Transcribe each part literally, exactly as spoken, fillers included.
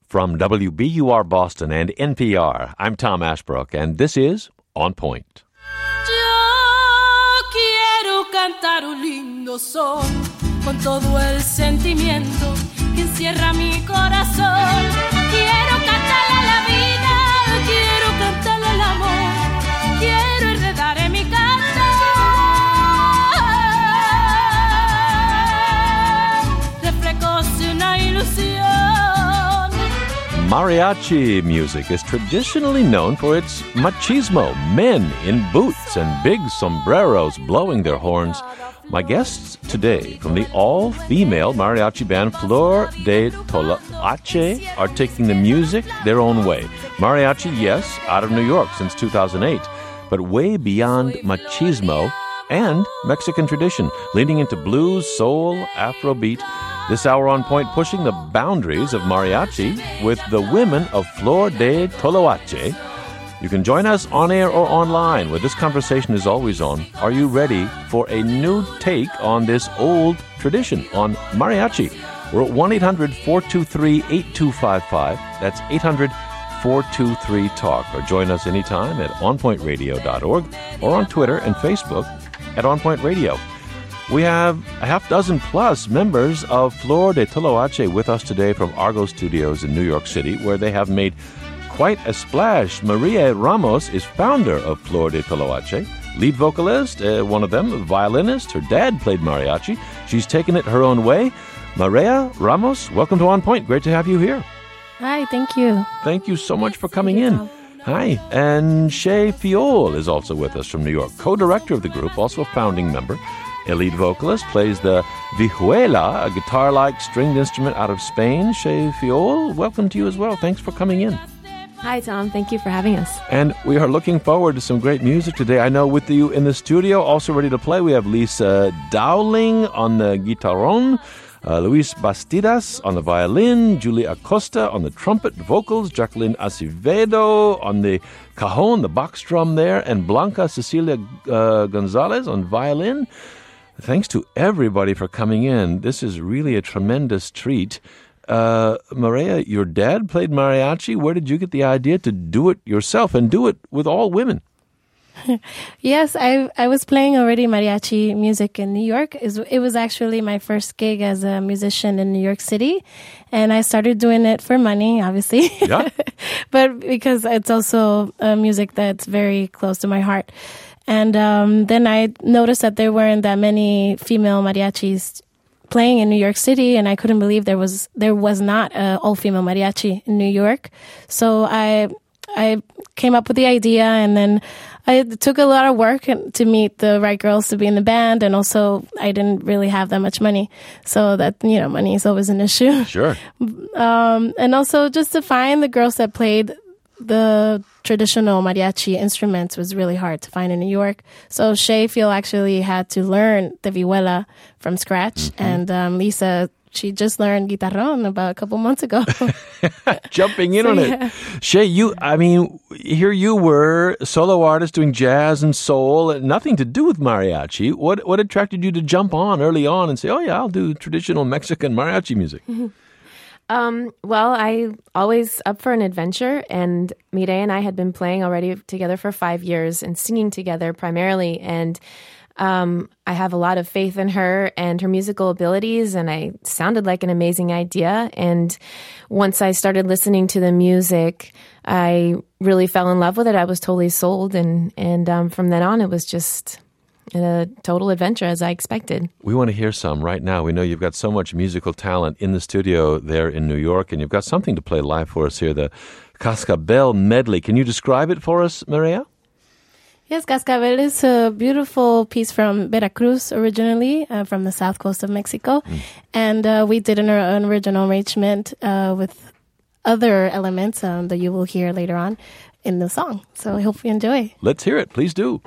From W B U R Boston and N P R, I'm Tom Ashbrook, and this is On Point. Yo quiero cantar un lindo son con todo el sentimiento que encierra mi corazón. Quiero cantarle a la vida, quiero cantarle al amor, quiero enredar en mi canto reflejos de una ilusión. Mariachi music is traditionally known for its machismo, men in boots and big sombreros blowing their horns. My guests today from the all-female mariachi band Flor de Toloache are taking the music their own way. Mariachi, yes, out of New York since two thousand eight, but way beyond machismo and Mexican tradition, leaning into blues, soul, Afrobeat. This hour on Point pushing the boundaries of mariachi with the women of Flor de Toloache. You can join us on air or online where this conversation is always on. Are you ready for a new take on this old tradition on mariachi? We're at one eight hundred four two three eight two five five. That's eight hundred four two three talk. Or join us anytime at on point radio dot org or on Twitter and Facebook at On Point Radio. We have a half dozen plus members of Flor de Toloache with us today from Argo Studios in New York City, where they have made quite a splash. Maria Ramos is founder of Flor de Toloache, lead vocalist, uh, one of them, a violinist. Her dad played mariachi. She's taken it her own way. Maria Ramos, welcome to On Point. Great to have you here. Hi, thank you. Thank you so much for coming in. Hi. And Shay Fiol is also with us from New York, co-director of the group, also a founding member. A lead vocalist, plays the vihuela, a guitar-like stringed instrument out of Spain. Shay Fiol, welcome to you as well. Thanks for coming in. Hi, Tom. Thank you for having us. And we are looking forward to some great music today. I know with you in the studio, also ready to play, we have Lisa Dowling on the guitarron, uh, Luis Bastidas on the violin, Julia Acosta on the trumpet, vocals, Jacqueline Acevedo on the cajon, the box drum there, and Blanca Cecilia uh, Gonzalez on violin. Thanks to everybody for coming in. This is really a tremendous treat. Uh, Maria, your dad played mariachi. Where did you get the idea to do it yourself and do it with all women? Yes, I I was playing already mariachi music in New York. It was actually my first gig as a musician in New York City. And I started doing it for money, obviously. Yeah. But because it's also uh, music that's very close to my heart. And um, then I noticed that there weren't that many female mariachis playing in New York City, and I couldn't believe there was there was not an all-female mariachi in New York. So I I came up with the idea, and then I, it took a lot of work to meet the right girls to be in the band, and also I didn't really have that much money, so that, you know, money is always an issue. Sure. Um, and also just to find the girls that played the traditional mariachi instruments was really hard to find in New York. So Shay Fiol actually had to learn the vihuela from scratch. Mm-hmm. And um, Lisa, she just learned guitarron about a couple months ago. Jumping in so, on yeah. it. Shay, you, I mean, here you were, solo artist doing jazz and soul, nothing to do with mariachi. What, what attracted you to jump on early on and say, oh yeah, I'll do traditional Mexican mariachi music? Mm-hmm. Um, well, I always up for an adventure, and Mireia and I had been playing already together for five years and singing together primarily. And um, I have a lot of faith in her and her musical abilities, and I sounded like an amazing idea. And once I started listening to the music, I really fell in love with it. I was totally sold, and and um, from then on, it was just a total adventure, as I expected. We want to hear some right now. We know you've got so much musical talent in the studio there in New York, and you've got something to play live for us here, the Cascabel Medley. Can you describe it for us, Maria? Yes, Cascabel is a beautiful piece from Veracruz originally, uh, from the south coast of Mexico. Mm. And uh, we did an, an original arrangement uh, with other elements um, that you will hear later on in the song. So I hope you enjoy. Let's hear it. Please do.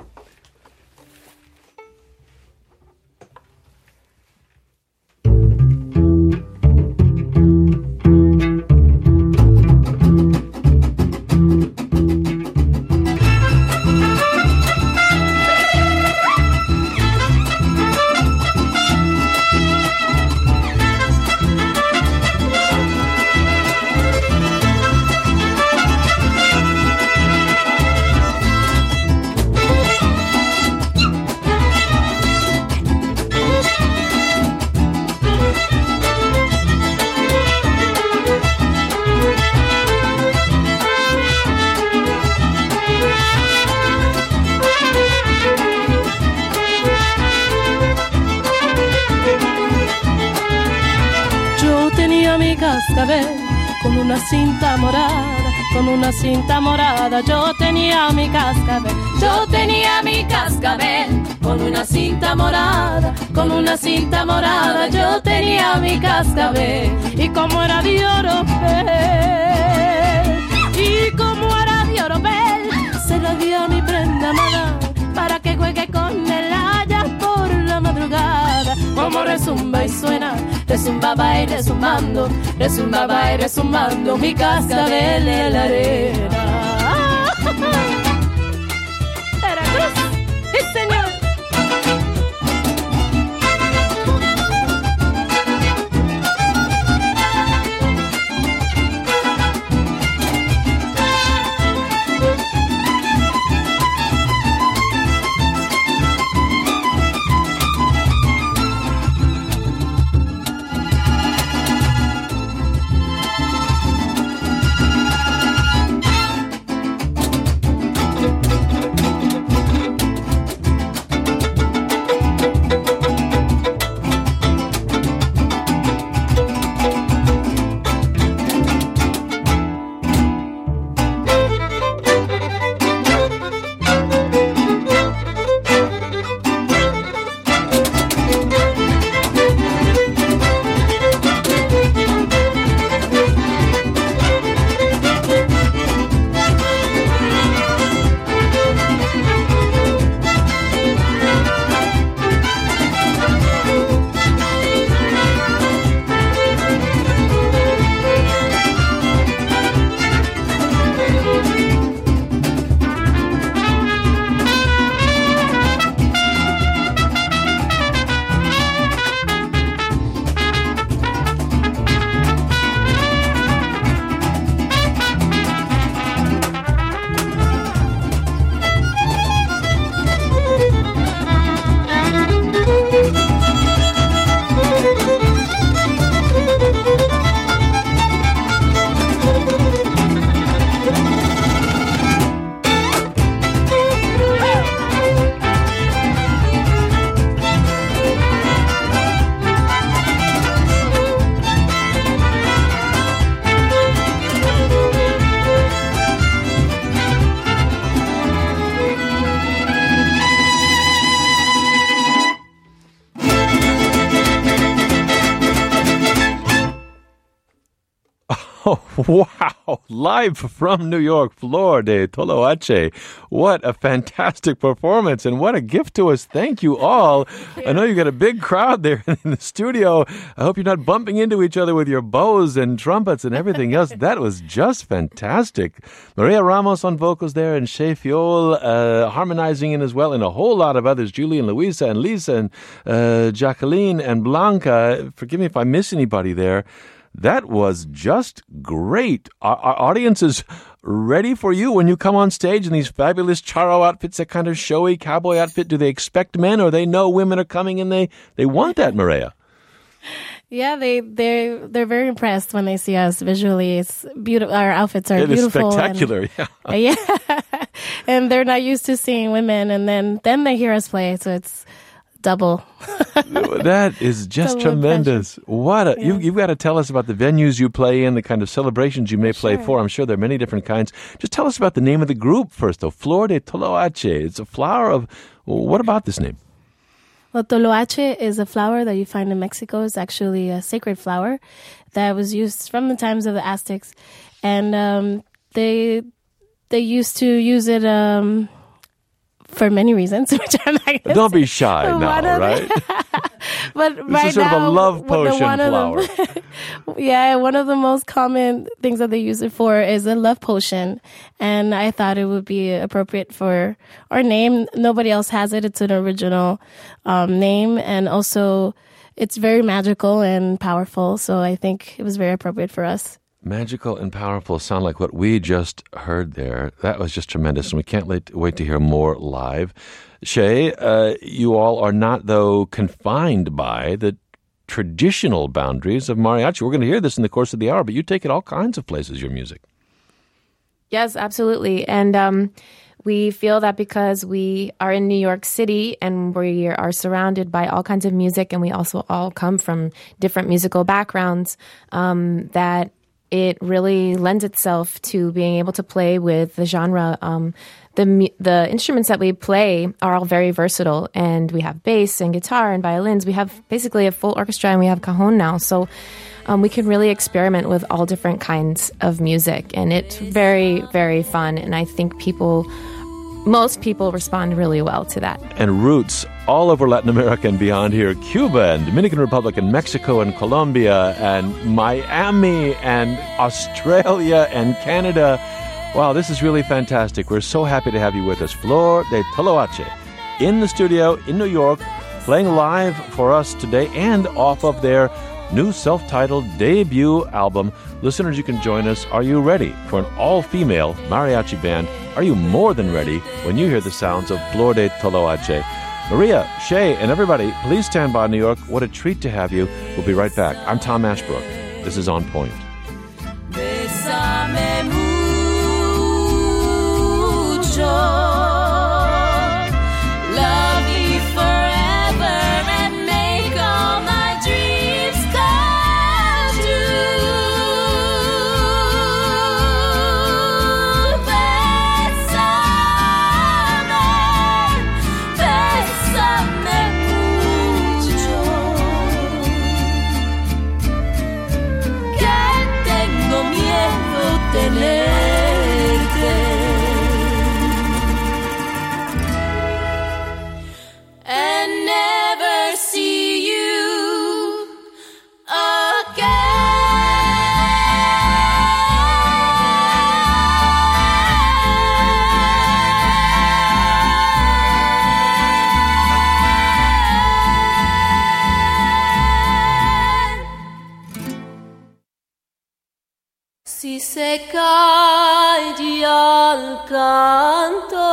cascabel con una cinta morada, con una cinta morada. Yo tenía mi cascabel, yo tenía mi cascabel con una cinta morada, con una cinta morada. Yo tenía mi cascabel y como era de oropel, y como era de oropel, se la di a mi prenda amada para que juegue con el allá por la madrugada. Como resumba y suena, resumbaba y resumbando, resumbaba y resumbando mi cascabel en la arena. Veracruz, sí señor. Oh, wow. Live from New York, Flor de Toloache. What a fantastic performance and what a gift to us. Thank you all. I know you got a big crowd there in the studio. I hope you're not bumping into each other with your bows and trumpets and everything else. That was just fantastic. Maria Ramos on vocals there and Shea Fiol uh, harmonizing in as well, and a whole lot of others. Julie and Luisa and Lisa and uh, Jacqueline and Blanca. Forgive me if I miss anybody there. That was just great. Our, our audience is ready for you when you come on stage in these fabulous charro outfits, that kind of showy cowboy outfit. Do they expect men, or they know women are coming and they, they want that, Maria? Yeah, they they they're very impressed when they see us visually. It's beautiful. Our outfits are it beautiful. It is spectacular. And, yeah, yeah. And they're not used to seeing women, and then then they hear us play, so it's double. That is just double tremendous. Impression. What a, yeah. you, you've got to tell us about the venues you play in, the kind of celebrations you may play sure. for. I'm sure there are many different kinds. Just tell us about the name of the group first, though. Flor de Toloache. It's a flower of, what about this name? Well, toloache is a flower that you find in Mexico. It's actually a sacred flower that was used from the times of the Aztecs. And um, they they used to use it... Um, for many reasons, which I'm not going to Don't say. be shy one now, right? But this right is sort now, of a love potion one flower. Of them, yeah, one of the most common things that they use it for is a love potion. And I thought it would be appropriate for our name. Nobody else has it. It's an original um, name. And also, it's very magical and powerful. So I think it was very appropriate for us. Magical and powerful sound like what we just heard there. That was just tremendous, and we can't wait, wait to hear more live. Shea, uh, you all are not, though, confined by the traditional boundaries of mariachi. We're going to hear this in the course of the hour, but you take it all kinds of places, your music. Yes, absolutely. And um, we feel that because we are in New York City and we are surrounded by all kinds of music, and we also all come from different musical backgrounds, um, that it really lends itself to being able to play with the genre. Um, the the instruments that we play are all very versatile, and we have bass and guitar and violins. We have basically a full orchestra, and we have cajon now. So um, we can really experiment with all different kinds of music, and it's very, very fun. And I think people, most people respond really well to that. And roots all over Latin America and beyond here. Cuba and Dominican Republic and Mexico and Colombia and Miami and Australia and Canada. Wow, this is really fantastic. We're so happy to have you with us. Flor de Toloache in the studio in New York, playing live for us today and off of their new self-titled debut album. Listeners, you can join us. Are you ready for an all-female mariachi band? Are you more than ready when you hear the sounds of Flor de Toloache? Maria, Shay, and everybody, please stand by, New York. What a treat to have you. We'll be right back. I'm Tom Ashbrook. This is On Point. Bésame mucho. Love me forever and make all my dreams come true. Bésame, bésame mucho. Que tengo miedo tenerte. And never see you again. Si se calla el canto,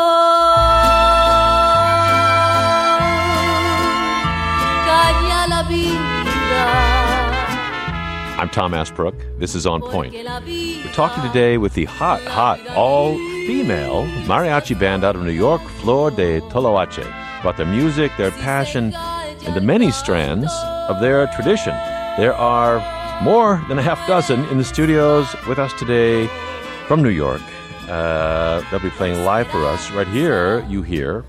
I'm Tom Ashbrook. This is On Point. We're talking today with the hot, hot, all-female mariachi band out of New York, Flor de Toloache, about their music, their passion, and the many strands of their tradition. There are more than a half dozen in the studios with us today from New York. Uh, they'll be playing live for us. Right here, you hear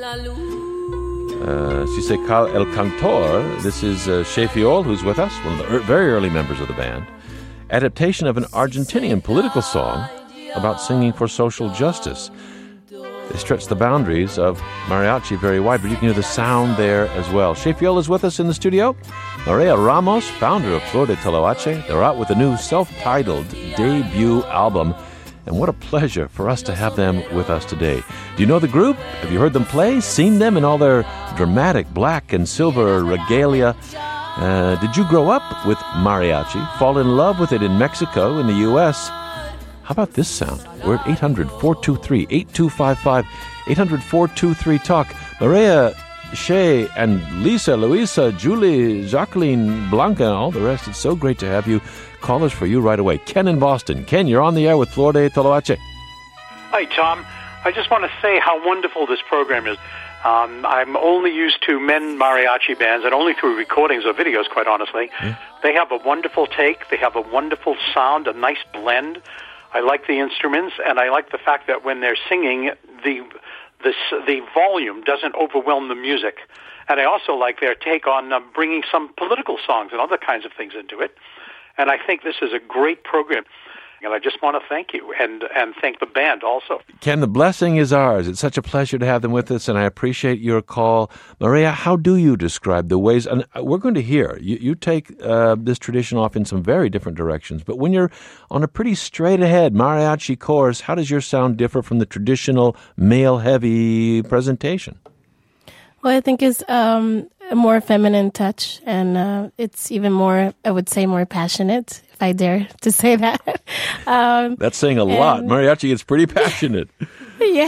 Uh, Si se cal el cantor. This is uh, Shay Fiol, who's with us, one of the er- very early members of the band. Adaptation of an Argentinian political song about singing for social justice. They stretch the boundaries of mariachi very wide, but you can hear the sound there as well. Shay Fiol is with us in the studio. Maria Ramos, founder of Flor de Toloache. They're out with a new self-titled debut album. And what a pleasure for us to have them with us today. Do you know the group? Have you heard them play? Seen them in all their dramatic black and silver regalia? Uh, did you grow up with mariachi? Fall in love with it in Mexico, in the U S? How about this sound? We're at eight hundred, four two three, eight two five five, eight hundred, four two three, talk. Maria, Shay, and Lisa, Luisa, Julie, Jacqueline, Blanca, and all the rest. It's so great to have you. Callers for you right away. Ken in Boston. Ken, you're on the air with Flor de Toloache. Hi, Tom. I just want to say how wonderful this program is. Um, I'm only used to men mariachi bands, and only through recordings or videos, quite honestly. Yeah. They have a wonderful take. They have a wonderful sound, a nice blend. I like the instruments, and I like the fact that when they're singing, the the, the volume doesn't overwhelm the music. And I also like their take on uh, bringing some political songs and other kinds of things into it. And I think this is a great program. And I just want to thank you and, and thank the band also. Ken, the blessing is ours. It's such a pleasure to have them with us, and I appreciate your call. Maria, how do you describe the ways, and we're going to hear, you, you take uh, this tradition off in some very different directions, but when you're on a pretty straight-ahead mariachi course, how does your sound differ from the traditional male-heavy presentation? Well, I think it's um, a more feminine touch, and uh, it's even more, I would say, more passionate, if I dare to say that. um, that's saying a lot. Mariachi is pretty passionate. Yeah.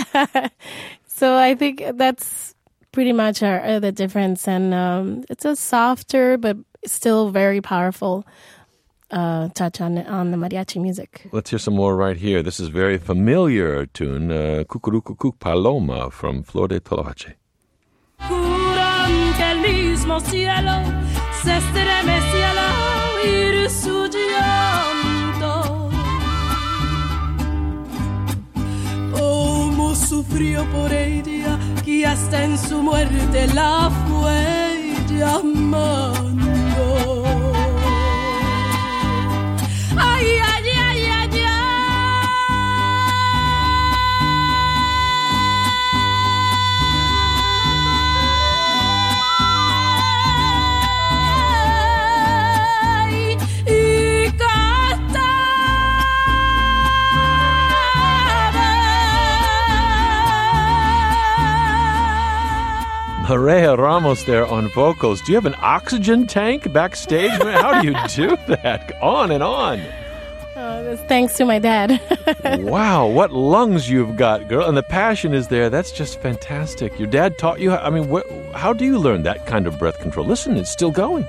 So I think that's pretty much our, uh, the difference. And um, it's a softer, but still very powerful uh, touch on on the mariachi music. Let's hear some more right here. This is a very familiar tune, uh, Cucurucucuc Paloma from Flor de Toloache. Durante el mismo cielo se estremecía al oír su llanto. Cómo sufrió por ella, que hasta en su muerte la fue llamando. Ay, ay, ay, ay, ay, y cantaba. Maria Ramos there on vocals. Do you have an oxygen tank backstage? How do you do that? On and on. Oh, that's thanks to my dad. Wow, what lungs you've got, girl. And the passion is there. That's just fantastic. Your dad taught you, I mean, wh- how do you learn that kind of breath control? Listen, it's still going.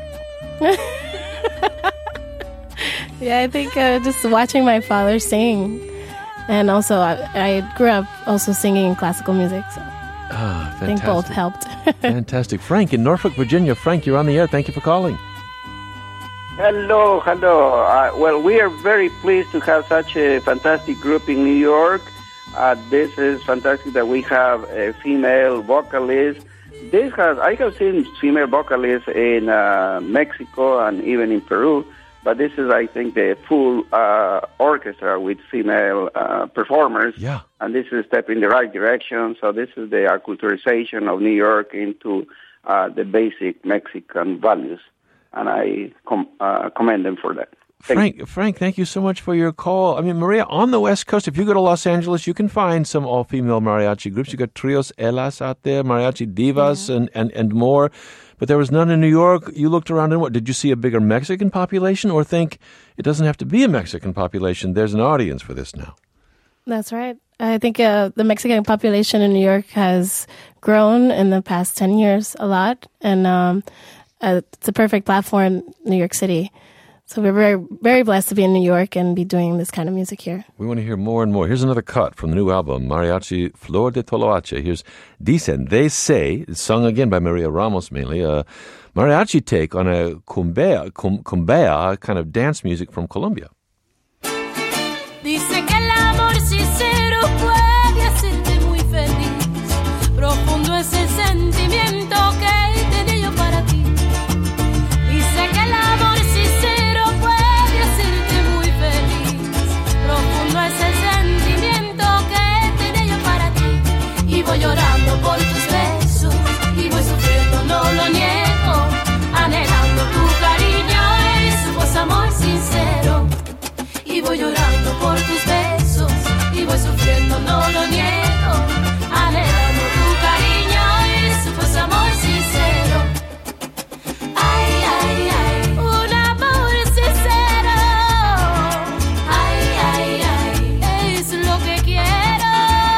Yeah, I think uh, just watching my father sing. And also, I, I grew up also singing classical music, so Ah, I think fantastic. both helped. Fantastic. Frank in Norfolk, Virginia. Frank, you're on the air. Thank you for calling. Hello, hello. Uh, well, we are very pleased to have such a fantastic group in New York. Uh, this is fantastic that we have a female vocalist. This has I have seen female vocalists in uh, Mexico and even in Peru, but this is, I think, the full uh, orchestra with female uh, performers. Yeah. And this is a step in the right direction. So this is the acculturation of New York into uh, the basic Mexican values. And I com- uh, commend them for that. Thank Frank, Frank, thank you so much for your call. I mean, Maria, on the West Coast, if you go to Los Angeles, you can find some all-female mariachi groups. You got Trios Elas out there, Mariachi Divas, yeah. and, and, and more. But there was none in New York. You looked around and what? Did you see a bigger Mexican population or think it doesn't have to be a Mexican population? There's an audience for this now. That's right. I think uh, the Mexican population in New York has grown in the past ten years a lot. And um, uh, it's a perfect platform, New York City. So we're very, very blessed to be in New York and be doing this kind of music here. We want to hear more and more. Here's another cut from the new album, Mariachi Flor de Toloache. Here's Dicen, They Say, sung again by Maria Ramos mainly, a mariachi take on a cumbia, cum, cumbia kind of dance music from Colombia. Dice que el amor sincero puede hacerte muy feliz. Profundo es el sentimiento que tenía yo para ti. Dice que el amor sincero puede hacerte muy feliz. Profundo es el sentimiento que tenía yo para ti. Y voy llorando por tus besos y voy sufriendo, no lo niego, anhelando tu cariño y su voz, amor sincero. Y voy llorando por tus besos y voy sufriendo, no lo niego, anhelando tu cariño y su voz, amor sincero. Ay, ay, ay, un amor sincero. Ay, ay, ay, es lo que quiero.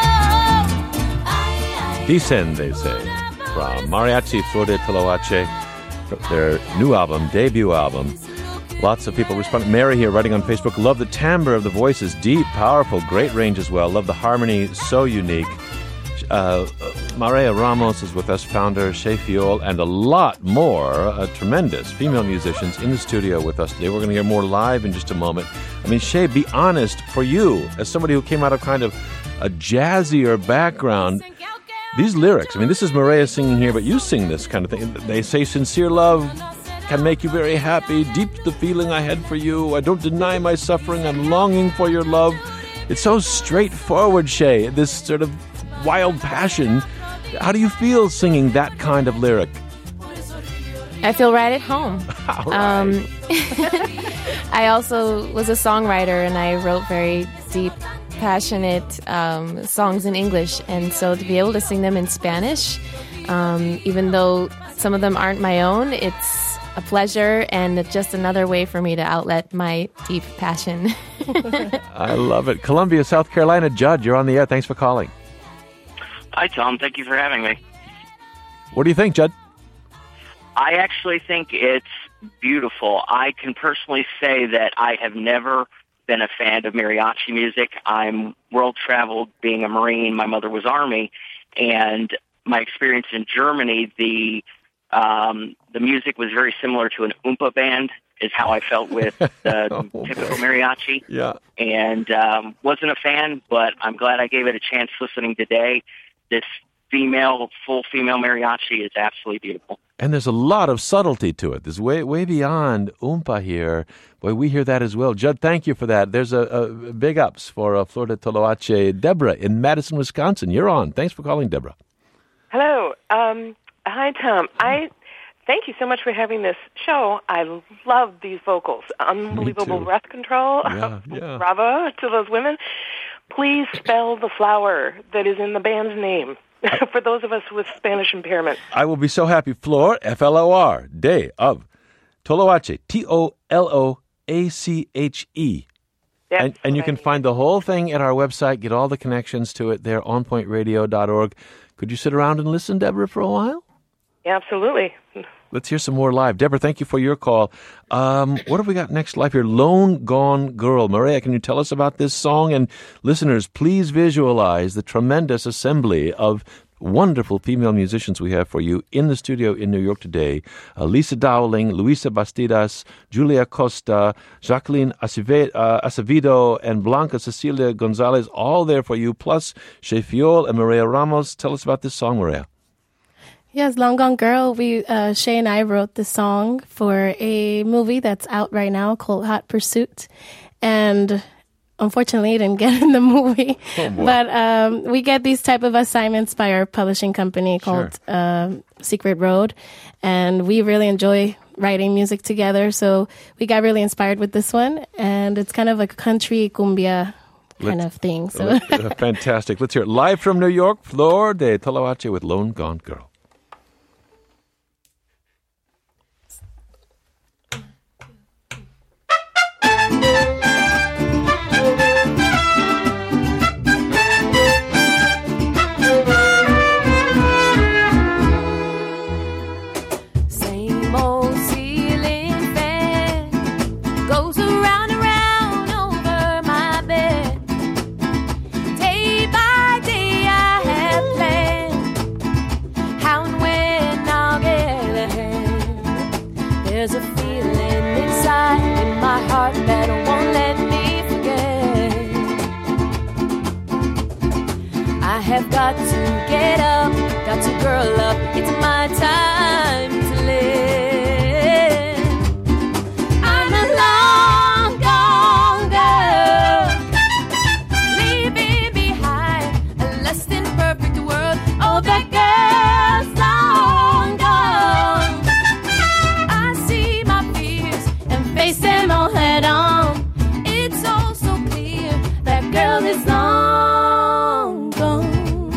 Ay, ay. Dicen, They Say, from Mariachi Flor de Toloache, their new album, debut album. Lots of people respond. Mary here writing on Facebook, love the timbre of the voices, deep, powerful, great range as well. Love the harmony, so unique. Uh, Maria Ramos is with us, founder, Chez Fiol, and a lot more uh, tremendous female musicians in the studio with us today. We're going to hear more live in just a moment. I mean, Chez, be honest, for you, as somebody who came out of kind of a jazzier background, these lyrics, I mean, this is Maria singing here, but you sing this kind of thing. They say sincere love can make you very happy. Deep the feeling I had for you. I don't deny my suffering. I'm longing for your love. It's so straightforward, Chez, this sort of wild passion. How do you feel singing that kind of lyric? I feel right at home. All right. Um, I also was a songwriter, and I wrote very deep, passionate um, songs in English. And so to be able to sing them in Spanish, um, even though some of them aren't my own, it's a pleasure and just another way for me to outlet my deep passion. I love it. Columbia, South Carolina. Judd, you're on the air. Thanks for calling. Hi, Tom. Thank you for having me. What do you think, Judd? I actually think it's beautiful. I can personally say that I have never been a fan of mariachi music. I'm world-traveled being a Marine. My mother was Army. And my experience in Germany, the um, the music was very similar to an Oompa band, is how I felt with the oh, typical mariachi. Yeah. And um, wasn't a fan, but I'm glad I gave it a chance listening today. This female, full female mariachi is absolutely beautiful. And there's a lot of subtlety to it. There's way way beyond Oompa here. Boy, we hear that as well. Judd, thank you for that. There's a, a big ups for uh, Flor de Toloache. Deborah in Madison, Wisconsin. You're on. Thanks for calling, Deborah. Hello. Um, hi, Tom. I thank you so much for having this show. I love these vocals. Unbelievable breath control. Yeah, yeah. Bravo to those women. Please spell the flower that is in the band's name for those of us with Spanish impairment. I will be so happy. Flor, F L O R, Day of Toloache, T O L O A C H E. And, and you can find the whole thing at our website, get all the connections to it there, on point radio dot org. Could you sit around and listen, Deborah, for a while? Yeah, absolutely. Let's hear some more live. Deborah, thank you for your call. Um, what have we got next live here? Lone Gone Girl. Maria, can you tell us about this song? And listeners, please visualize the tremendous assembly of wonderful female musicians we have for you in the studio in New York today. Uh, Lisa Dowling, Luisa Bastidas, Julia Costa, Jacqueline Aceve- uh, Acevedo, and Blanca Cecilia Gonzalez, all there for you, plus Shea Fiol and Maria Ramos. Tell us about this song, Maria. Yes, Long Gone Girl. We uh, Shay and I wrote this song for a movie that's out right now called Hot Pursuit, and unfortunately, it didn't get in the movie. Oh, boy. But um, we get these type of assignments by our publishing company called Sure. uh, Secret Road, and we really enjoy writing music together. So we got really inspired with this one, and it's kind of a country cumbia kind Let's- of thing. So Let- uh, fantastic. Let's hear it live from New York, Flor de Toloache with Lone Gone Girl. Same old ceiling fan goes around and round over my bed. Day by day I have planned how and when I'll get ahead. There's a feeling inside in my heart that won't let me forget. I have got to get up, got to girl up. It's my time to live. I'm a long gone girl, leaving behind a less than perfect world. Oh, that girl's long gone. I see my fears and face them all head on. It's all so clear that girl is long gone.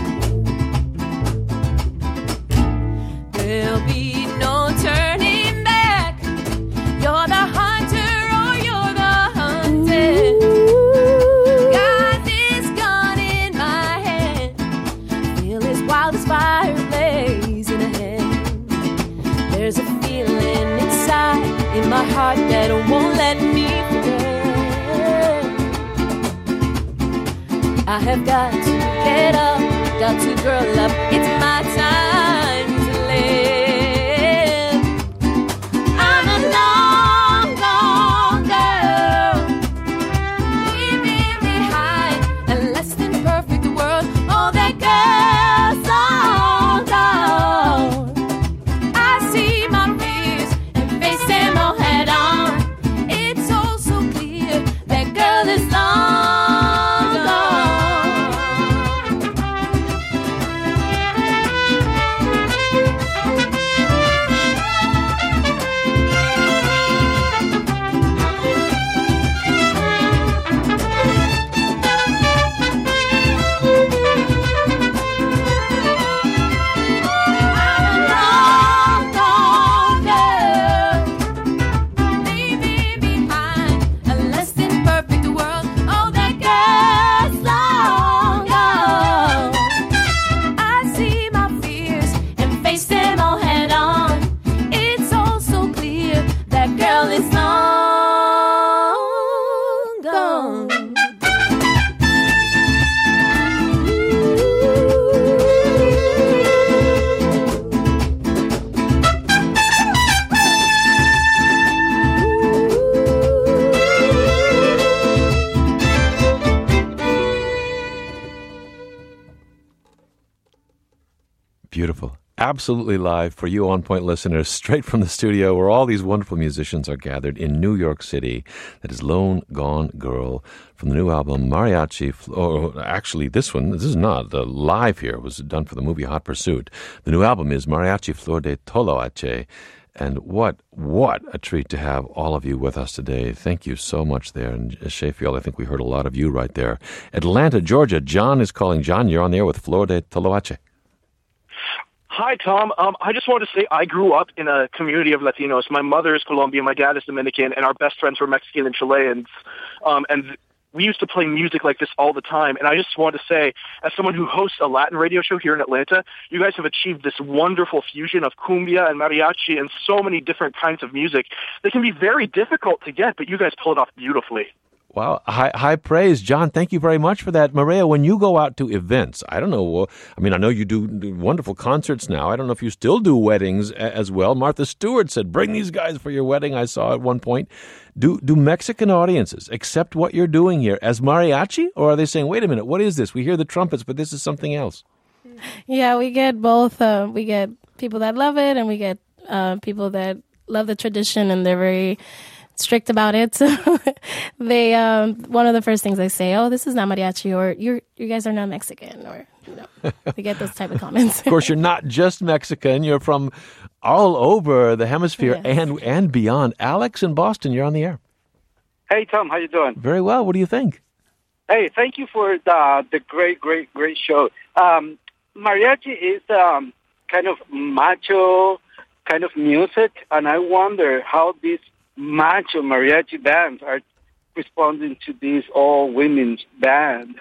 There'll be no turning back. You're the hunter or you're the hunted. Got this gun in my hand. Feel this wildest fire blazing ahead. There's a feeling inside in my heart that won't let me forget. I have got to get up, got to girl up. It's my time to live. I'm a long gone girl, leaving behind a less than perfect world. Oh, that girl's long gone. I see my fears and face them all head on. It's all so clear that girl is long gone. Beautiful. Absolutely live for you On Point listeners, straight from the studio where all these wonderful musicians are gathered in New York City. That is Lone Gone Girl from the new album Mariachi. Or actually, this one, this is not uh, live here. It was done for the movie Hot Pursuit. The new album is Mariachi Flor de Toloache. And what, what a treat to have all of you with us today. Thank you so much there. And Sheffield, I think we heard a lot of you right there. Atlanta, Georgia, John is calling. John, you're on the air with Flor de Toloache. Hi, Tom. Um, I just wanted to say I grew up in a community of Latinos. My mother is Colombian, my dad is Dominican, and our best friends were Mexican and Chileans. Um, and we used to play music like this all the time. And I just wanted to say, as someone who hosts a Latin radio show here in Atlanta, you guys have achieved this wonderful fusion of cumbia and mariachi and so many different kinds of music that can be very difficult to get, but you guys pull it off beautifully. Wow, high, high praise. John, thank you very much for that. Maria, when you go out to events, I don't know, I mean, I know you do, do wonderful concerts now. I don't know if you still do weddings a, as well. Martha Stewart said, bring these guys for your wedding, I saw at one point. Do do Mexican audiences accept what you're doing here as mariachi? Or are they saying, wait a minute, what is this? We hear the trumpets, but this is something else. Yeah, we get both. Uh, we get people that love it, and we get uh, people that love the tradition, and they're very strict about it. So they, um, one of the first things they say, oh, this is not mariachi, or you you guys are not Mexican, or, you know, we get those type of comments. Of course, you're not just Mexican. You're from all over the hemisphere Yes. and and beyond. Alex in Boston, you're on the air. Hey, Tom, how you doing? Very well. What do you think? Hey, thank you for the the great, great, great show. Um, mariachi is um, kind of macho kind of music, and I wonder how these macho mariachi bands are responding to this all-women's band.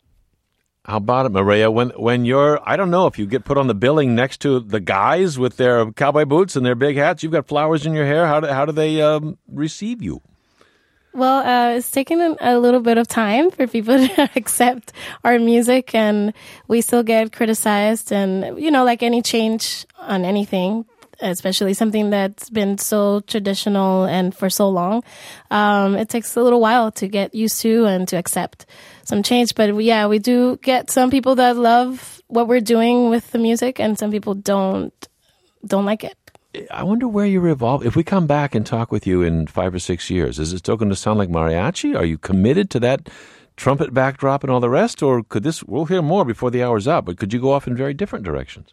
How about it, Maria? When when you're, I don't know if you get put on the billing next to the guys with their cowboy boots and their big hats, you've got flowers in your hair. How do, how do they um, receive you? Well, uh, it's taken a, a little bit of time for people to accept our music, and we still get criticized. And, you know, like any change on anything, especially something that's been so traditional and for so long, um, it takes a little while to get used to and to accept some change. But yeah, we do get some people that love what we're doing with the music, and some people don't don't like it. I wonder where you evolve. If we come back and talk with you in five or six years, is it still going to sound like mariachi? Are you committed to that trumpet backdrop and all the rest? Or could this, we'll hear more before the hour's up, but could you go off in very different directions?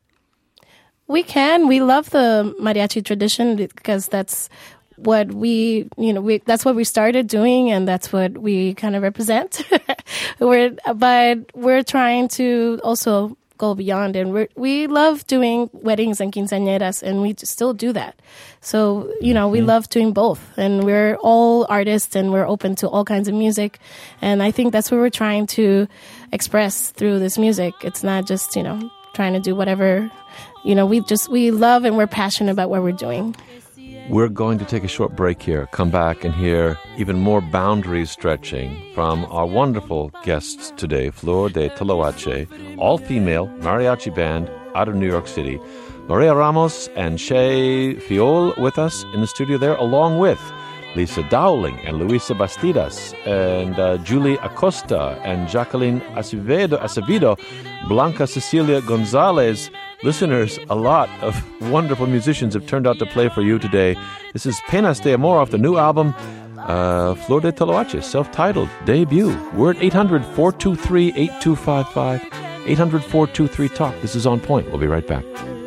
We can. We love the mariachi tradition because that's what we, you know, we, that's what we started doing, and that's what we kind of represent. we're, but we're trying to also go beyond, and we we love doing weddings and quinceañeras, and we still do that. So, you know, we mm-hmm. love doing both, and we're all artists, and we're open to all kinds of music, and I think that's what we're trying to express through this music. It's not just, you know, trying to do whatever, you know, we just, we love and we're passionate about what we're doing. We're going to take a short break here, come back and hear even more boundary stretching from our wonderful guests today, Flor de Toloache, all-female mariachi band out of New York City. Maria Ramos and Shay Fiol with us in the studio there, along with Lisa Dowling and Luisa Bastidas and uh, Julie Acosta and Jacqueline Acevedo, Acevedo, Blanca Cecilia Gonzalez. Listeners, a lot of wonderful musicians have turned out to play for you today. This is Penas de Amor off the new album, uh, Flor de Toloache, self-titled debut. We're at eight hundred, four two three, eight two five five, eight hundred, four two three, talk. This is On Point. We'll be right back.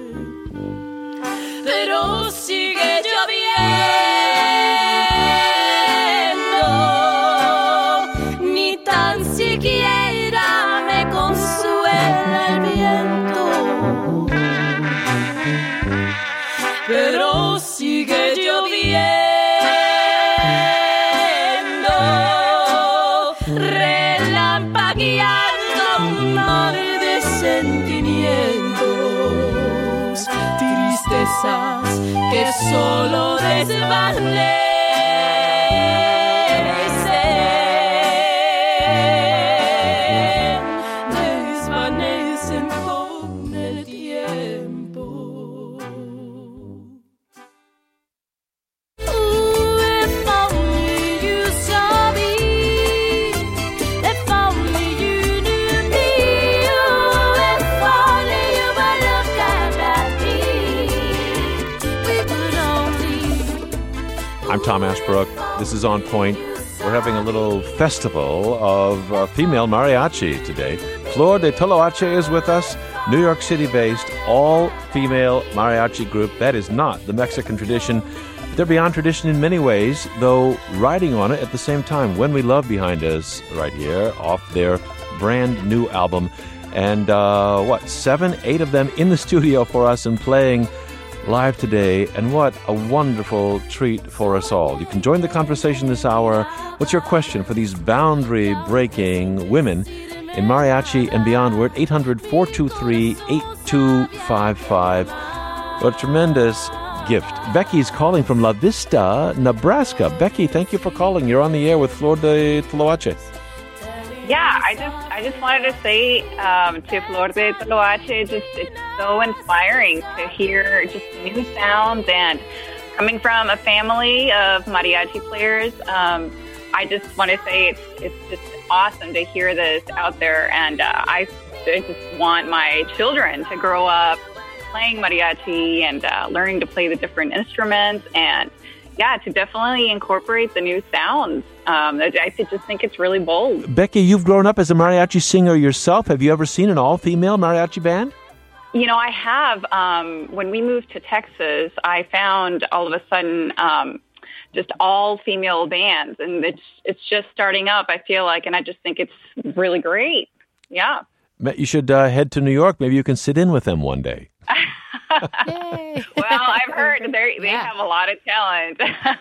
Pero sigue lloviendo, ni tan siquiera me consuela el viento. Pero sigue lloviendo, relampagueando un mar de sentimientos, tristezas que solo desvanecen. Look at I'm Tom Ashbrook. This is On Point. We're having a little festival of uh, female mariachi today. Flor de Toloache is with us, New York City-based, all-female mariachi group. That is not the Mexican tradition. They're beyond tradition in many ways, though riding on it at the same time. When We Love behind us right here, off their brand new album. And uh, what, seven, eight of them in the studio for us and playing live today. And what a wonderful treat for us all. You can join the conversation this hour. What's your question for these boundary-breaking women in mariachi and beyond? We're at eight hundred, four two three, eight two five five. What a tremendous gift. Becky's calling from La Vista, Nebraska. Becky, thank you for calling. You're on the air with Flor de Toloache. Yeah, I just I just wanted to say um, to Flor de Toloache, just it's so inspiring to hear just new sounds, and coming from a family of mariachi players, um, I just want to say it's it's just awesome to hear this out there, and uh, I, I just want my children to grow up playing mariachi and uh, learning to play the different instruments, and yeah, to definitely incorporate the new sounds. Um, I just think it's really bold. Becky, you've grown up as a mariachi singer yourself. Have you ever seen an all-female mariachi band? You know, I have. Um, when we moved to Texas, I found all of a sudden um, just all-female bands, and it's it's just starting up, I feel like, and I just think it's really great. Yeah. You should uh, head to New York. Maybe you can sit in with them one day. Yay. Well, I've heard they they yeah. have a lot of talent.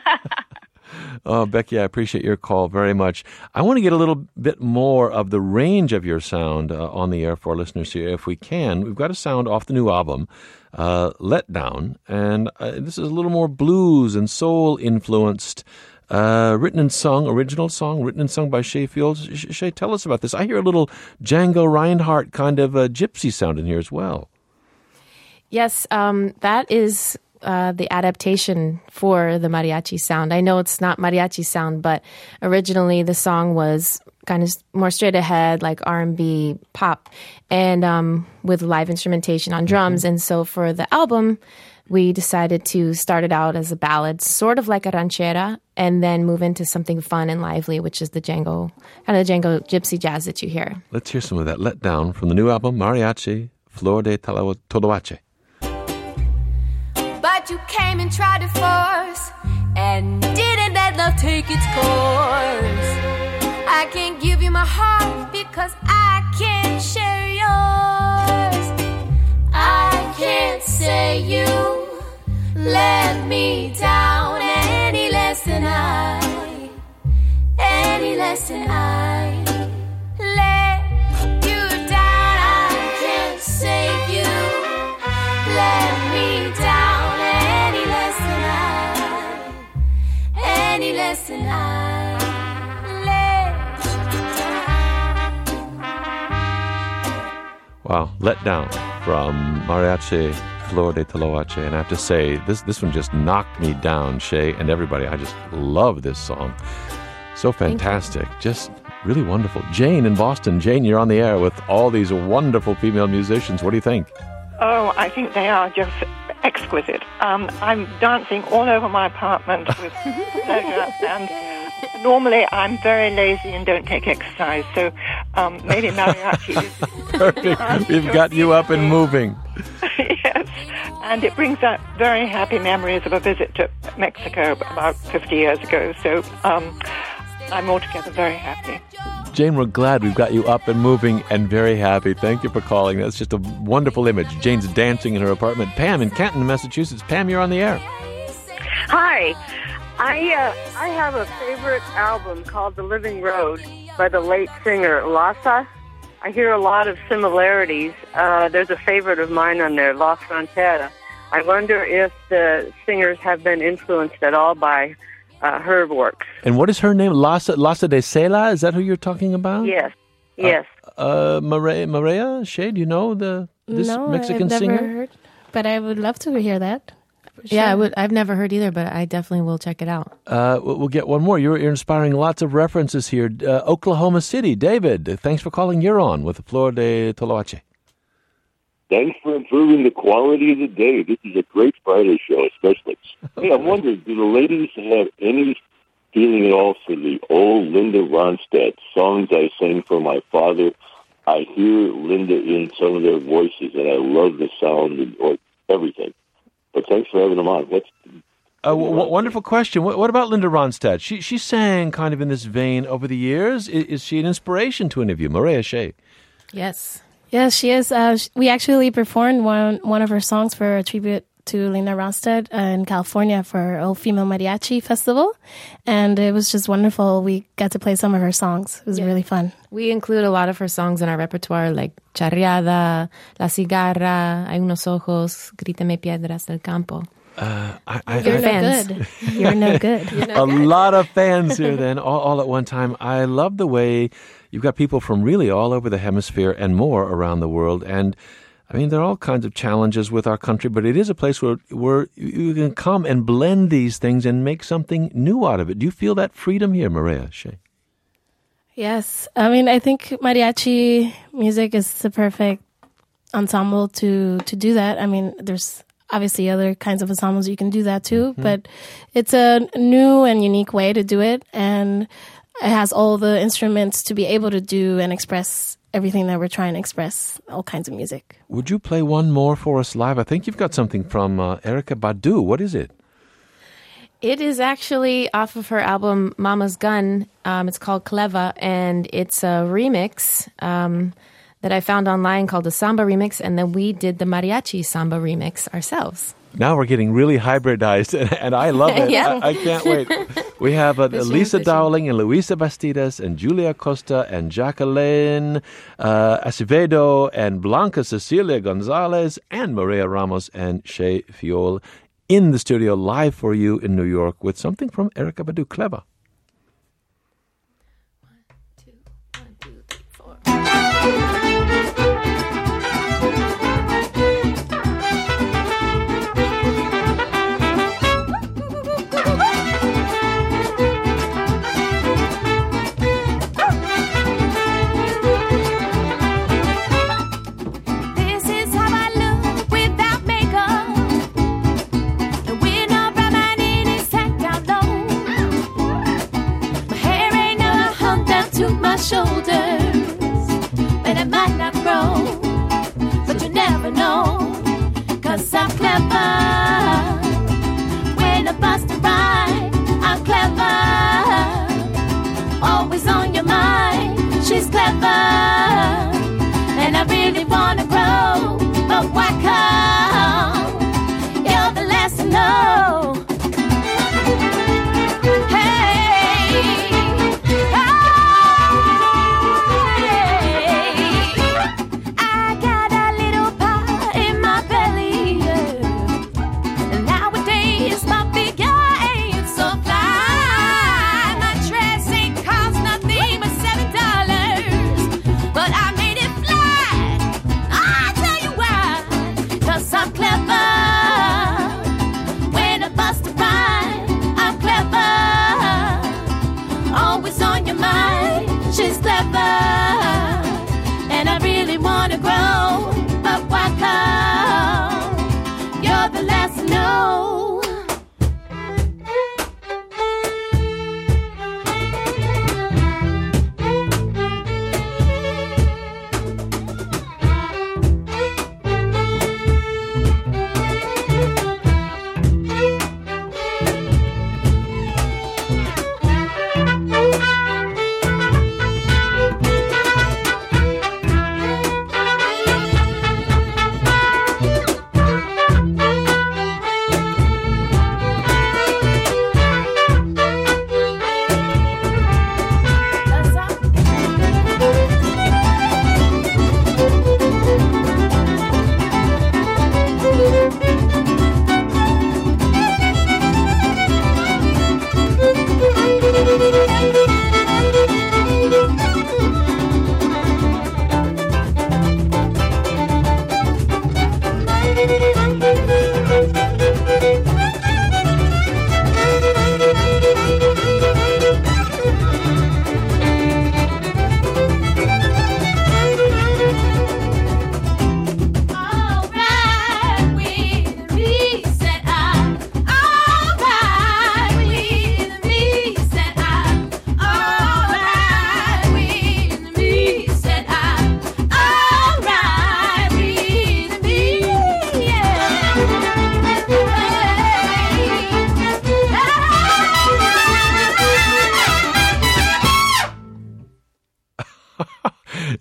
Oh, Becky, I appreciate your call very much. I want to get a little bit more of the range of your sound uh, on the air for our listeners here, if we can. We've got a sound off the new album, uh, Let Down, and uh, this is a little more blues and soul influenced. Uh, written and sung, original song, written and sung by Shay Fields. Shay, tell us about this. I hear a little Django Reinhardt kind of a gypsy sound in here as well. Yes, um, that is uh, the adaptation for the mariachi sound. I know it's not mariachi sound, but originally the song was kind of more straight ahead, like R and B pop, and um, with live instrumentation on drums. Mm-hmm. And so for the album, we decided to start it out as a ballad, sort of like a ranchera, and then move into something fun and lively, which is the Django, kind of the Django gypsy jazz that you hear. Let's hear some of that Let Down from the new album, Mariachi, Flor de Toloache. But you came and tried to force, and didn't let love take its course. I can't give you my heart because I can't share yours. I can't say you let me down any less than I, any less than I let you down. I can't save you, let me down. Any less than I let you down. Wow, Let Down from Mariachi, Flor de Toloache. And I have to say, this, this one just knocked me down, Shay, and everybody. I just love this song. So fantastic. Just really wonderful. Jane in Boston. Jane, you're on the air with all these wonderful female musicians. What do you think? Oh, I think they are just exquisite. Um, I'm dancing all over my apartment with pleasure, and normally I'm very lazy and don't take exercise, so um, maybe mariachi is... Perfect. We've got you up and moving. Yes, and it brings up very happy memories of a visit to Mexico about fifty years ago, so um, I'm altogether very happy. Jane, we're glad we've got you up and moving and very happy. Thank you for calling. That's just a wonderful image. Jane's dancing in her apartment. Pam in Canton, Massachusetts. Pam, you're on the air. Hi. I uh, I have a favorite album called The Living Road by the late singer Lassa. I hear a lot of similarities. Uh, there's a favorite of mine on there, La Frontera. I wonder if the singers have been influenced at all by Uh, her works. And what is her name? Lassa, Lassa de Sela? Is that who you're talking about? Yes, yes. Uh, uh, Maria, Maria Shea, do you know the this no, Mexican I've never singer? Heard, but I would love to hear that. Sure. Yeah, I would. I've never heard either, but I definitely will check it out. Uh, we'll get one more. You're, you're inspiring lots of references here. Uh, Oklahoma City, David, thanks for calling. You're on with Flor de Toloache. Thanks for improving the quality of the day. This is a great Friday show, especially. Hey, I'm wondering, do the ladies have any feeling at all for the old Linda Ronstadt songs I sang for my father? I hear Linda in some of their voices, and I love the sound and or everything. But thanks for having them on. What's A w- w- wonderful question. What, what about Linda Ronstadt? She she sang kind of in this vein over the years. Is, is she an inspiration to any of you? Maria Shea. Yes. Yes, she is. Uh, sh- we actually performed one one of her songs for a tribute to Linda Ronstadt uh, in California for All Female Mariachi Festival. And it was just wonderful. We got to play some of her songs. It was Yeah. really fun. We include a lot of her songs in our repertoire, like Charreada, La Cigarra, Hay unos ojos, Gríteme Piedras del Campo. Uh, I, I, You're I, no good. You're no good. You're a lot of fans here then, all, all at one time. I love the way you've got people from really all over the hemisphere and more around the world. And I mean, there are all kinds of challenges with our country, but it is a place where, where you can come and blend these things and make something new out of it. Do you feel that freedom here, Maria Shea? Yes. I mean, I think mariachi music is the perfect ensemble to, to do that. I mean, there's obviously other kinds of ensembles you can do that too, Mm-hmm. but it's a new and unique way to do it. And it has all the instruments to be able to do and express everything that we're trying to express, all kinds of music. Would you play one more for us live? I think you've got something from uh, Erykah Badu. What is it? It is actually off of her album Mama's Gun. Um, it's called Cleva, and it's a remix um, that I found online called the Samba Remix, and then we did the Mariachi Samba Remix ourselves. Now we're getting really hybridized, and, and I love it. Yeah. I, I can't wait. We have uh, Fishing, Lisa fishing. Dowling and Luisa Bastidas and Julia Costa and Jacqueline uh, Acevedo and Blanca Cecilia Gonzalez and Maria Ramos and Shea Fiol in the studio live for you in New York with something from Erykah Badu. Clever. This is how I look without makeup. The window by my knees set down low. My hair ain't never hung down to my shoulders, but it might not grow. But you never know, 'cause I'm clever. When I bust a rhyme, I'm clever. Always on your mind, she's clever. And I really wanna grow, but why come? You're the less I know. Hey, hey, I got a little pie in my belly, yeah. And nowadays my figure ain't so fly. My dress ain't cost nothing but seven dollars.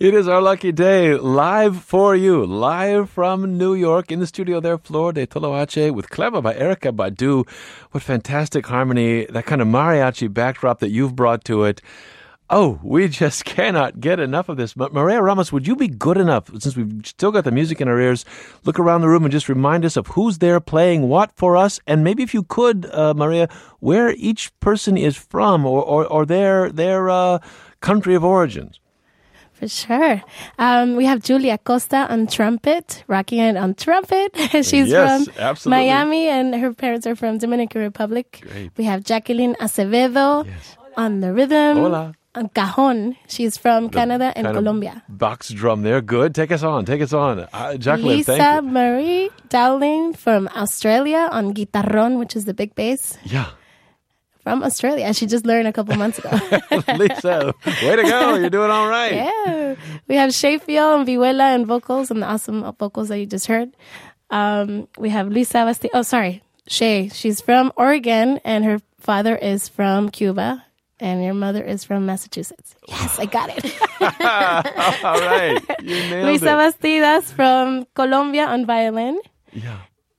It is our lucky day, live for you, live from New York. In the studio there, Flor de Toloache with Cleva by Erykah Badu. What fantastic harmony, that kind of mariachi backdrop that you've brought to it. Oh, we just cannot get enough of this. Maria Ramos, would you be good enough, since we've still got the music in our ears, look around the room and just remind us of who's there playing what for us? And maybe if you could, uh, Maria, where each person is from or, or, or their, their uh, country of origins. For sure. Um, we have Julia Costa on trumpet, rocking it on trumpet. She's yes, from absolutely. Miami, and her parents are from Dominican Republic. Great. We have Jacqueline Acevedo yes. on the rhythm. Hola. On cajon. She's from The Canada and kind of Colombia. Box drum there. Good. Take us on. Take us on. Uh, Jacqueline, Lisa thank you. Marie Dowling from Australia on guitarrón, which is the big bass. Yeah. From Australia. She just learned a couple months ago. Lisa, way to go. You're doing all right. Yeah. We have Shay Fiel and Vihuela and vocals, and the awesome vocals that you just heard. Um, we have Luisa Basti. Oh, sorry. Shay. She's from Oregon, and her father is from Cuba. And your mother is from Massachusetts. Yes, I got it. All right. You nailed Luisa it. Bastidas from Colombia on violin. Yeah.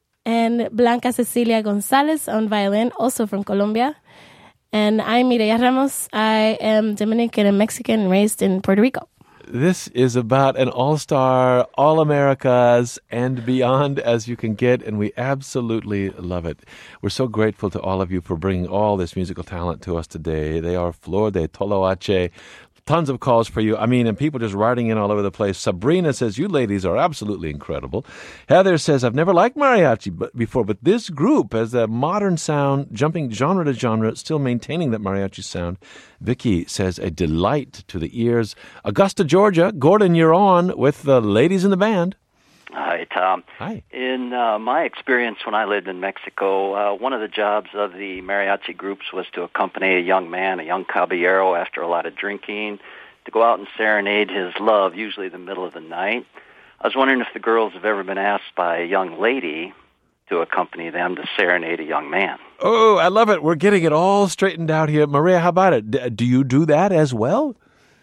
And Blanca Cecilia Gonzalez on violin, also from Colombia. And I'm Mireya Ramos. I am Dominican and Mexican, raised in Puerto Rico. This is about an all-star, all-Americas, and beyond as you can get, and we absolutely love it. We're so grateful to all of you for bringing all this musical talent to us today. They are Flor de Toloache. Tons of calls for you. I mean, and people just writing in all over the place. Sabrina says, you ladies are absolutely incredible. Heather says, I've never liked mariachi but before, but this group has a modern sound, jumping genre to genre, still maintaining that mariachi sound. Vicky says, a delight to the ears. Augusta, Georgia. Gordon, you're on with the ladies in the band. Hi, Tom. Hi. In uh, my experience when I lived in Mexico, uh, one of the jobs of the mariachi groups was to accompany a young man, a young caballero, after a lot of drinking, to go out and serenade his love, usually in the middle of the night. I was wondering if the girls have ever been asked by a young lady to accompany them to serenade a young man. Oh, I love it. We're getting it all straightened out here. Maria, how about it? D- do you do that as well?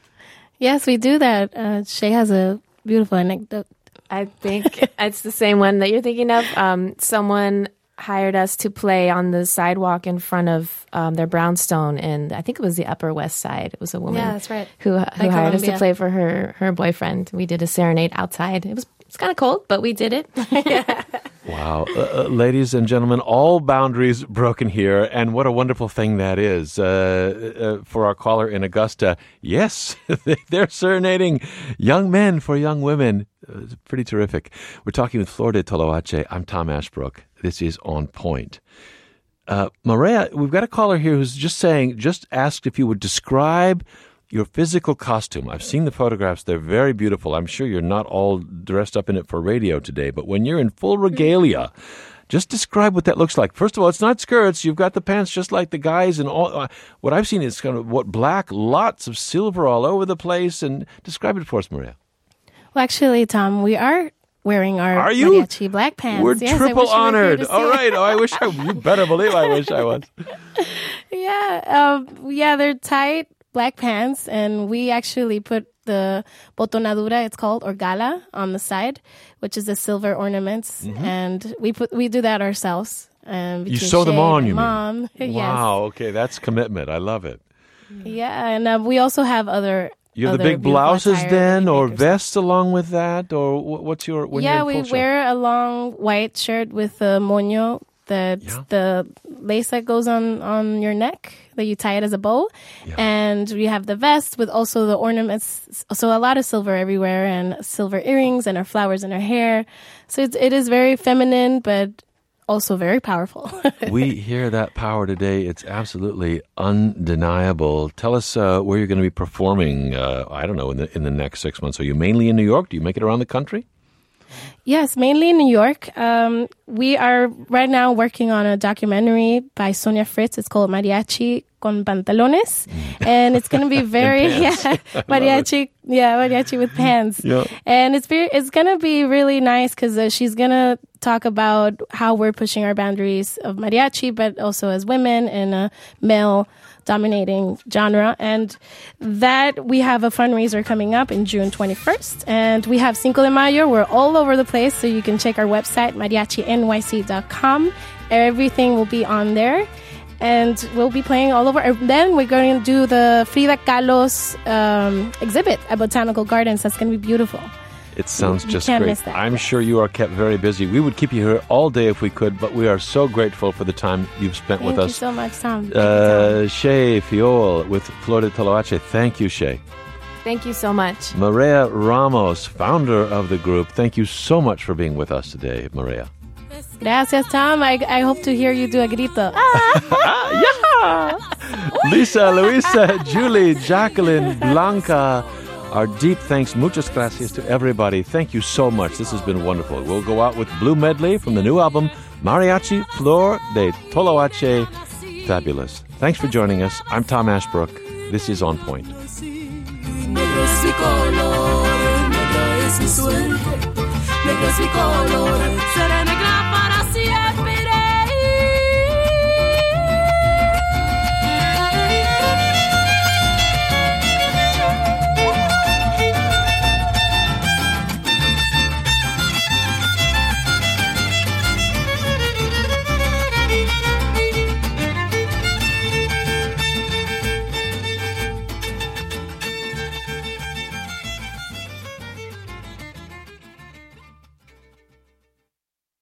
Yes, we do that. Uh, Shay has a beautiful anecdote. I think it's the same one that you're thinking of. Um, someone hired us to play on the sidewalk in front of um, their brownstone, and I think it was the Upper West Side. It was a woman Yeah, that's right. who, who Like hired Colombia. us to play for her, her boyfriend. We did a serenade outside. It was it's kind of cold, but we did it. Wow. Uh, uh, ladies and gentlemen, all boundaries broken here, and what a wonderful thing that is. Uh, uh, for our caller in Augusta, yes, they're serenading young men for young women. Uh, it's pretty terrific. We're talking with Flor de Toloache. I'm Tom Ashbrook. This is On Point. Uh, Maria, we've got a caller here who's just saying, just asked if you would describe your physical costume. I've seen the photographs. They're very beautiful. I'm sure you're not all dressed up in it for radio today, but when you're in full regalia, just describe what that looks like. First of all, it's not skirts. You've got the pants just like the guys. And all. Uh, what I've seen is kind of what black, lots of silver all over the place. And describe it for us, Maria. Well, actually, Tom, we are wearing our Are you? mariachi black pants. We're Yes, I triple wish you were here honored. to see All it. right. Oh, I wish I, you better believe I wish I was. Yeah, um, yeah, they're tight black pants, and we actually put the botonadura, it's called, or gala, on the side, which is the silver ornaments, Mhm. and we put we do that ourselves. Um, You between sew them Shay on, and you Mom. mean? Yes. Wow. Okay. That's commitment. I love it. Yeah, and uh, we also have other. You have the other big beautiful blouses attire then, that we or make vests along with that, or wh- what's your when yeah, you're in we full show? wear a long white shirt with a moño, that the lace that goes on, on your neck, that you tie it as a bow. Yeah. And we have the vest with also the ornaments. So a lot of silver everywhere, and silver earrings, and our flowers in our hair. So it's, it is very feminine, but also very powerful. We hear that power today. It's absolutely undeniable. Tell us uh, where you're going to be performing, uh, I don't know, in the in the next six months. Are you mainly in New York? Do you make it around the country? Yes, mainly in New York. Um, we are right now working on a documentary by Sonia Fritz. It's called Mariachi con Pantalones. And it's going to be very, yeah, mariachi, yeah, mariachi with pants. Yeah. And it's very, it's going to be really nice because uh, she's going to talk about how we're pushing our boundaries of mariachi, but also as women in a male dominating genre. And that we have a fundraiser coming up in June twenty-first. And we have Cinco de Mayo. We're all over the place, so you can check our website, mariachi n y c dot com. Everything will be on there. And we'll be playing all over. And then we're going to do the Frida Kahlo's um, exhibit at Botanical Gardens. That's going to be beautiful. It sounds You just can't great. miss that. I'm sure you are kept very busy. We would keep you here all day if we could, but we are so grateful for the time you've spent Thank with you us. so much, Tom. Uh, Shay Fiol with Flor de Toloache. Thank you, Shay. Thank you so much. Maria Ramos, founder of the group. Thank you so much for being with us today, Maria. Gracias, Tom. I, I hope to hear you do a grito. Lisa, Luisa, Julie, Jacqueline, Blanca. Our deep thanks, muchas gracias to everybody. Thank you so much. This has been wonderful. We'll go out with Blue Medley from the new album, Mariachi Flor de Toloache. Fabulous. Thanks for joining us. I'm Tom Ashbrook. This is On Point. Negro es mi color, negra es mi suerte, negro es mi color.